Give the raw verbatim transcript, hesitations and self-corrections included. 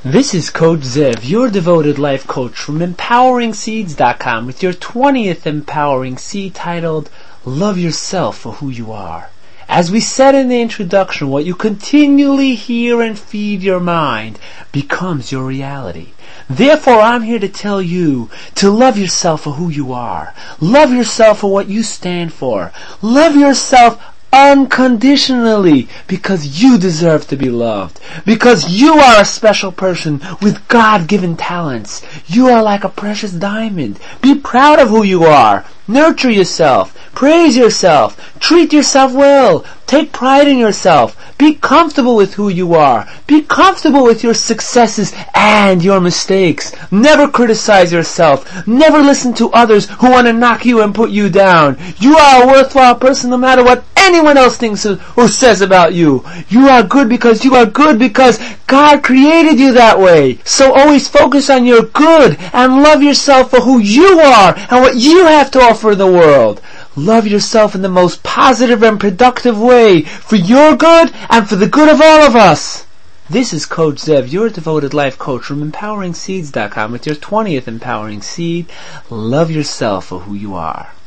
This is Coach Zev, your devoted life coach from empowering seeds dot com with your twentieth Empowering Seed titled, Love Yourself for Who You Are. As we said in the introduction, what you continually hear and feed your mind becomes your reality. Therefore, I'm here to tell you to love yourself for who you are. Love yourself for what you stand for. Love yourself unconditionally, because you deserve to be loved, because you are a special person with God-given talents. You are like a precious diamond. Be proud of who you are. Nurture yourself. Praise yourself. Treat yourself well. Take pride in yourself. Be comfortable with who you are. Be comfortable with your successes and your mistakes. Never criticize yourself. Never listen to others who want to knock you and put you down. You are a worthwhile person no matter what anyone else thinks or says about you. You are good because you are good because God created you that way. So always focus on your good and love yourself for who you are and what you have to offer the world. Love yourself in the most positive and productive way for your good and for the good of all of us. This is Coach Zev, your devoted life coach from empowering seeds dot com with your twentieth Empowering Seed. Love yourself for who you are.